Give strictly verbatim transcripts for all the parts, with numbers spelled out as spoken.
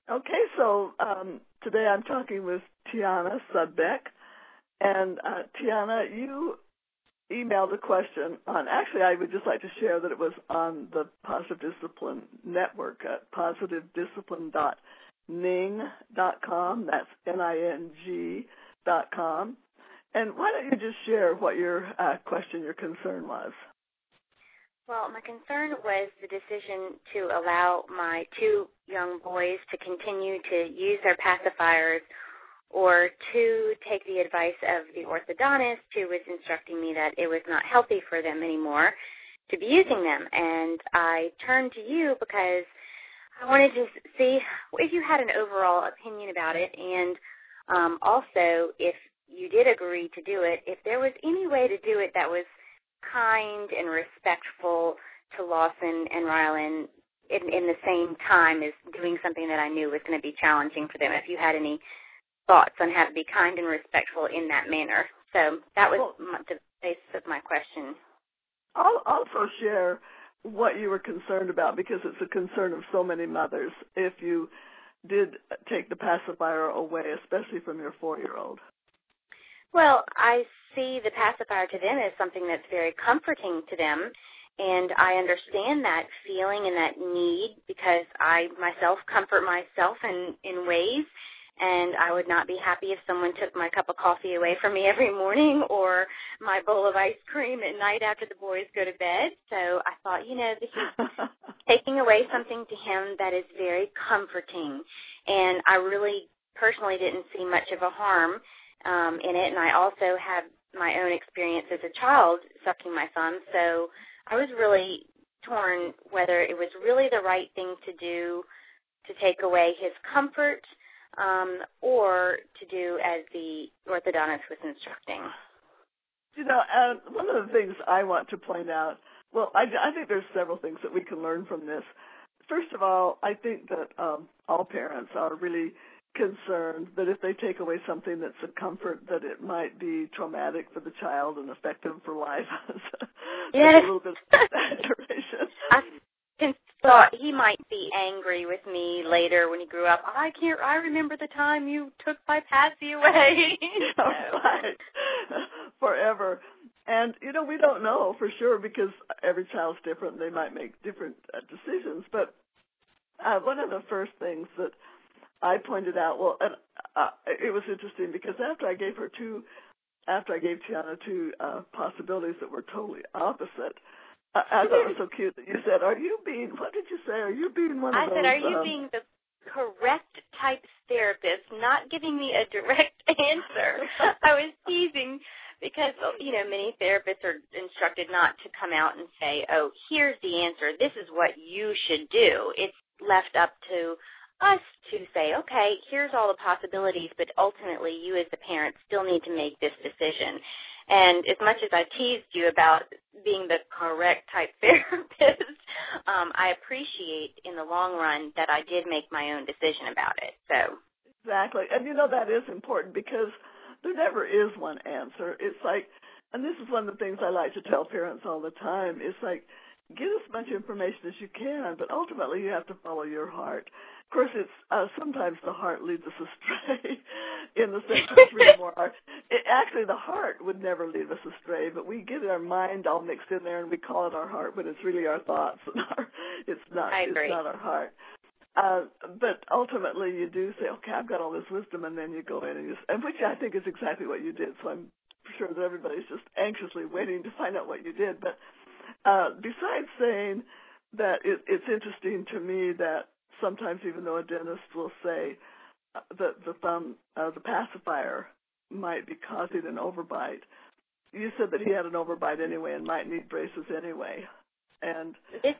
Okay, so um, today I'm talking with Tiana Sudbeck. And uh, Tiana, you emailed a question on, actually I would just like to share that it was on the Positive Discipline Network at positive discipline dot ning dot com. That's N I N G dot com. And why don't you just share what your uh, question, your concern was? Well, my concern was the decision to allow my two young boys to continue to use their pacifiers or to take the advice of the orthodontist who was instructing me that it was not healthy for them anymore to be using them. And I turned to you because I wanted to see if you had an overall opinion about it, and um, also if you did agree to do it, if there was any way to do it that was kind and respectful to Lawson and Rylan in, in the same time as doing something that I knew was going to be challenging for them, if you had any thoughts on how to be kind and respectful in that manner. So that was well, my, the basis of my question. I'll also share what you were concerned about because it's a concern of so many mothers if you did take the pacifier away, especially from your four-year-old. Well, I see the pacifier to them as something that's very comforting to them, and I understand that feeling and that need because I myself comfort myself in, in ways, and I would not be happy if someone took my cup of coffee away from me every morning or my bowl of ice cream at night after the boys go to bed. So I thought, you know, this is taking away something to him that is very comforting, and I really personally didn't see much of a harm Um, in it, and I also had my own experience as a child sucking my thumb, so I was really torn whether it was really the right thing to do to take away his comfort um, or to do as the orthodontist was instructing. You know, uh, one of the things I want to point out, well, I, I think there's several things that we can learn from this. First of all, I think that um, all parents are really concerned that if they take away something that's a comfort, that it might be traumatic for the child and affect them for life. Yes. A little bit of exaggeration. I thought he might be angry with me later when he grew up. I can't. I remember the time you took my passy away. Right. Forever. And, you know, we don't know for sure because every child's different. They might make different uh, decisions. But uh, one of the first things that I pointed out, well, and uh, it was interesting because after I gave her two, after I gave Tiana two uh, possibilities that were totally opposite, I, I thought it was so cute that you said, are you being, what did you say, are you being one I of those? said, are you um, being the correct type therapist, not giving me a direct answer? I was teasing because, you know, many therapists are instructed not to come out and say, oh, here's the answer, this is what you should do. It's left up to us to say, okay, here's all the possibilities, but ultimately you as the parent still need to make this decision. And as much as I teased you about being the correct type therapist, um, I appreciate in the long run that I did make my own decision about it. So Exactly. And, you know, that is important because there never is one answer. It's like, and this is one of the things I like to tell parents all the time, it's like, get as much information as you can, but ultimately you have to follow your heart. Of course, it's uh, sometimes the heart leads us astray in the sense it's really more our, it, actually, the heart would never lead us astray, but we get our mind all mixed in there and we call it our heart, but it's really our thoughts. And our, it's not. I agree. It's not our heart. Uh, but ultimately, you do say, okay, I've got all this wisdom, and then you go in and you, and which I think is exactly what you did. So I'm sure that everybody's just anxiously waiting to find out what you did. But uh, besides saying that it, it's interesting to me that sometimes even though a dentist will say uh, that the thumb, uh, the pacifier might be causing an overbite, you said that he had an overbite anyway and might need braces anyway. And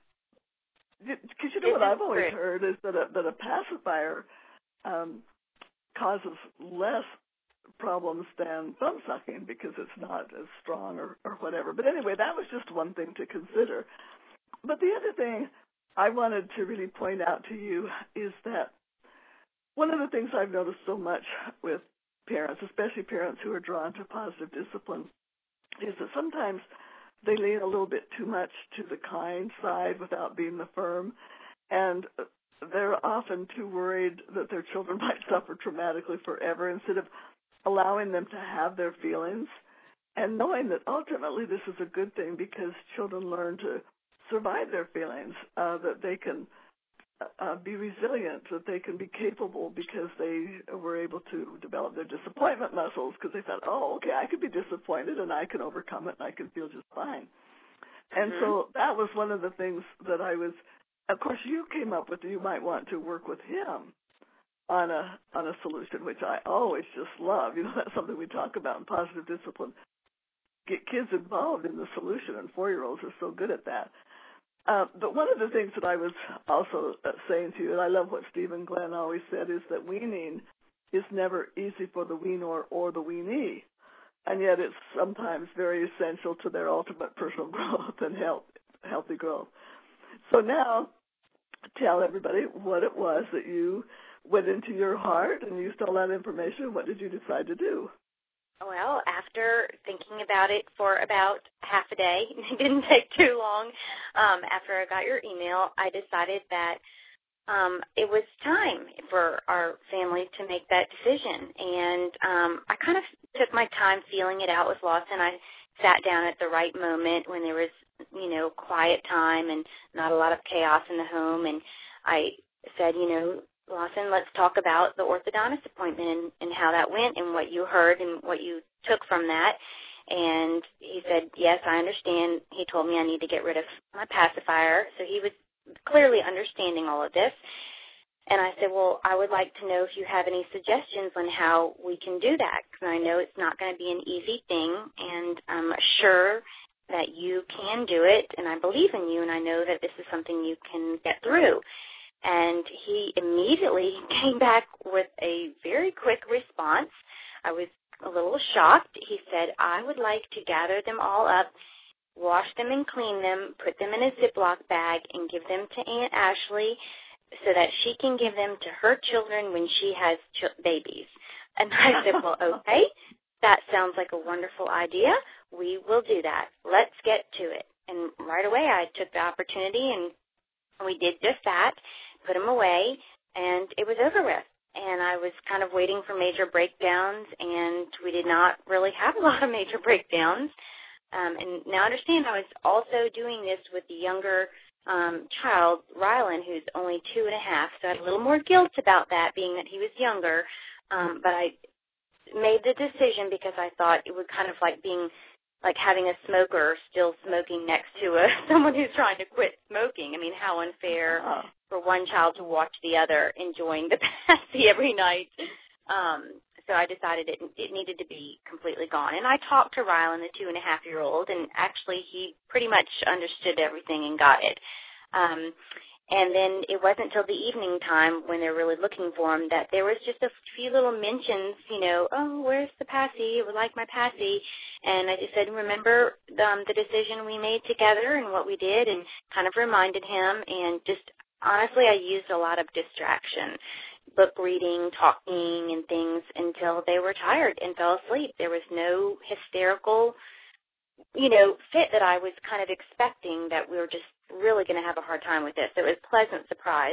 because you know what I've always heard is that a, that a pacifier um, causes less problems than thumb sucking because it's not as strong or, or whatever. But anyway, that was just one thing to consider. But the other thing I wanted to really point out to you is that one of the things I've noticed so much with parents, especially parents who are drawn to positive discipline, is that sometimes they lean a little bit too much to the kind side without being the firm. And they're often too worried that their children might suffer traumatically forever instead of allowing them to have their feelings and knowing that ultimately this is a good thing because children learn to survive their feelings, uh, that they can uh, be resilient, that they can be capable because they were able to develop their disappointment muscles because they thought, oh, okay, I could be disappointed and I can overcome it and I can feel just fine. And mm-hmm. so that was one of the things that I was, of course, you came up with. You might want to work with him on a on a solution, which I always just love. You know, that's something we talk about in positive discipline. Get kids involved in the solution, and four-year-olds are so good at that. Uh, but one of the things that I was also uh, saying to you, and I love what Stephen Glenn always said, is that weaning is never easy for the weaner or the weanee. And yet it's sometimes very essential to their ultimate personal growth and health, healthy growth. So now tell everybody what it was that you went into your heart and used all that information. What did you decide to do? Well, after thinking about it for about half a day, it didn't take too long, um, after I got your email, I decided that Um, it was time for our family to make that decision. And um, I kind of took my time feeling it out with Lawson. I sat down at the right moment when there was, you know, quiet time and not a lot of chaos in the home. And I said, you know, Lawson, let's talk about the orthodontist appointment and, and how that went and what you heard and what you took from that. And he said, yes, I understand. He told me I need to get rid of my pacifier. So he was clearly understanding all of this. And I said, well, I would like to know if you have any suggestions on how we can do that, because I know it's not going to be an easy thing, and I'm sure that you can do it, and I believe in you, and I know that this is something you can get through. And he immediately came back with a very quick response. I was a little shocked. He said, I would like to gather them all up, wash them and clean them, put them in a Ziploc bag, and give them to Aunt Ashley so that she can give them to her children when she has ch- babies. And I said, well, okay, that sounds like a wonderful idea. We will do that. Let's get to it. And right away I took the opportunity, and we did just that, put them away, and it was over with. And I was kind of waiting for major breakdowns, and we did not really have a lot of major breakdowns. Um, and now understand I was also doing this with the younger um, child, Rylan, who's only two and a half, so I had a little more guilt about that, being that he was younger. Um, but I made the decision because I thought it would kind of like being like having a smoker still smoking next to a, someone who's trying to quit smoking. I mean, how unfair Oh. for one child to watch the other enjoying the passy every night. Um, So I decided it, it needed to be completely gone. And I talked to Rylan, the two-and-a-half-year-old, and actually he pretty much understood everything and got it. Um, and then it wasn't until the evening time when they're really looking for him that there was just a few little mentions, you know, oh, where's the passy? I would like my passy. And I just said, remember um, the decision we made together and what we did, and kind of reminded him. And just honestly, I used a lot of distraction. Book reading, talking, and things until they were tired and fell asleep. There was no hysterical, you know, fit that I was kind of expecting that we were just really going to have a hard time with this. It was a pleasant surprise.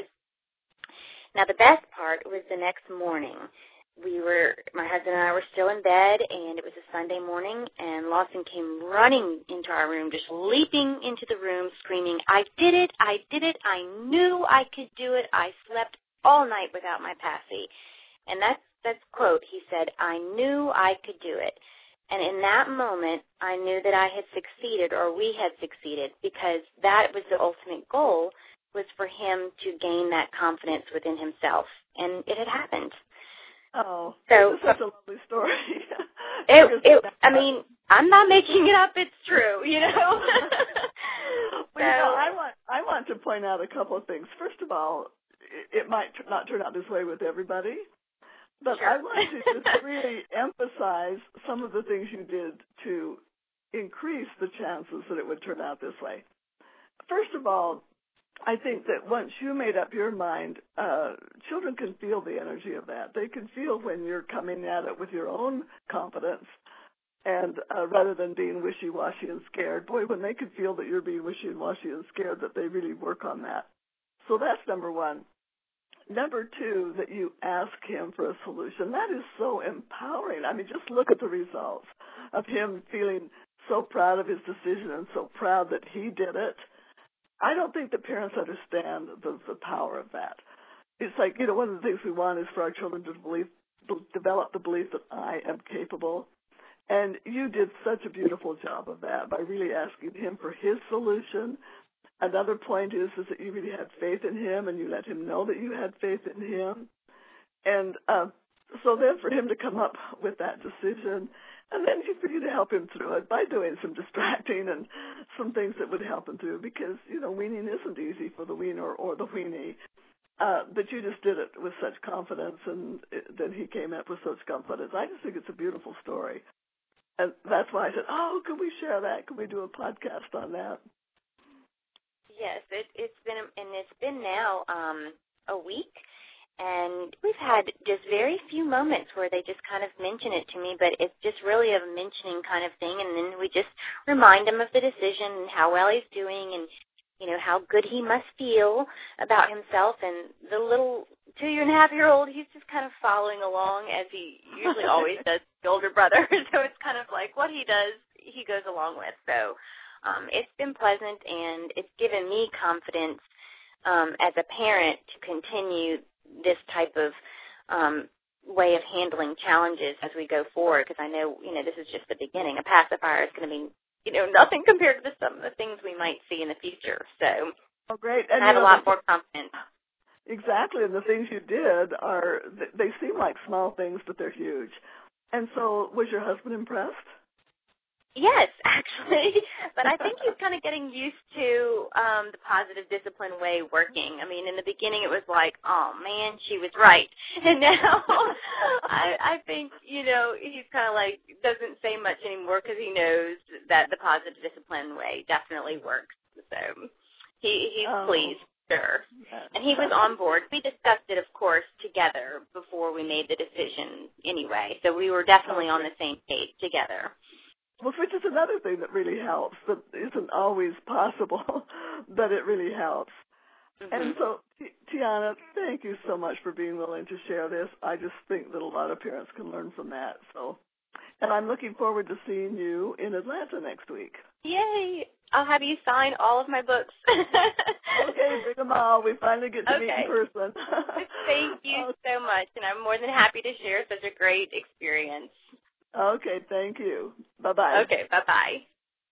Now, the best part was the next morning. We were, my husband and I were still in bed, and it was a Sunday morning, and Lawson came running into our room, just leaping into the room, screaming, I did it, I did it, I knew I could do it, I slept all night without my passy. And that's, that's quote, he said, I knew I could do it. And in that moment, I knew that I had succeeded, or we had succeeded, because that was the ultimate goal, was for him to gain that confidence within himself. And it had happened. Oh, so, this is such a lovely story. it, it, I mean, I'm not making it up. It's true, you know. Well, so, you know, I want, I want to point out a couple of things. First of all, it might not turn out this way with everybody, but sure. I want to just really emphasize some of the things you did to increase the chances that it would turn out this way. First of all, I think that once you made up your mind, uh, children can feel the energy of that. They can feel when you're coming at it with your own confidence, and uh, rather than being wishy-washy and scared. Boy, when they can feel that you're being wishy-washy and scared, that they really work on that. So that's number one. number two, that you ask him for a solution. That is so empowering. I mean, just look at the results of him feeling so proud of his decision and so proud that he did it. I don't think that parents understand the, the power of that. It's like, you know, one of the things we want is for our children to believe, develop the belief that I am capable. And you did such a beautiful job of that by really asking him for his solution. Another point is, is that you really had faith in him and you let him know that you had faith in him. And uh, so then for him to come up with that decision, and then for you to help him through it by doing some distracting and some things that would help him through, because, you know, weaning isn't easy for the weaner or the weenie. Uh, but you just did it with such confidence, and it, then he came up with such confidence. I just think it's a beautiful story. And that's why I said, oh, can we share that? Can we do a podcast on that? Yes, it, it's been, and it's been now um, a week, and we've had just very few moments where they just kind of mention it to me, but it's just really a mentioning kind of thing, and then we just remind him of the decision and how well he's doing and, you know, how good he must feel about himself. And the little two-and-a-half-year-old, he's just kind of following along as he usually always does, the older brother. So it's kind of like what he does, he goes along with. So um, it's been pleasant, and it's given me confidence um, as a parent to continue this type of um, way of handling challenges as we go forward, because I know, you know, this is just the beginning. A pacifier is going to be, you know, nothing compared to some of the things we might see in the future. So oh, great. And I have you know, a lot more confidence. Exactly, and the things you did are, they seem like small things, but they're huge. And so was your husband impressed? Yes, actually, but I think he's kind of getting used to um, the positive discipline way working. I mean, in the beginning it was like, oh, man, she was right. And now I, I think, you know, he's kind of like doesn't say much anymore because he knows that the positive discipline way definitely works. So he, he's oh. pleased. Sure. And he was on board. We discussed it, of course, together before we made the decision anyway. So we were definitely on the same page together. Well, which is another thing that really helps, that isn't always possible, but it really helps. Mm-hmm. And so, Tiana, thank you so much for being willing to share this. I just think that a lot of parents can learn from that. So, and I'm looking forward to seeing you in Atlanta next week. Yay! I'll have you sign all of my books. Okay, bring them all. We finally get to okay. meet in person. Thank you okay. so much, and I'm more than happy to share such a great experience. Okay, thank you. Bye-bye. Okay, bye-bye.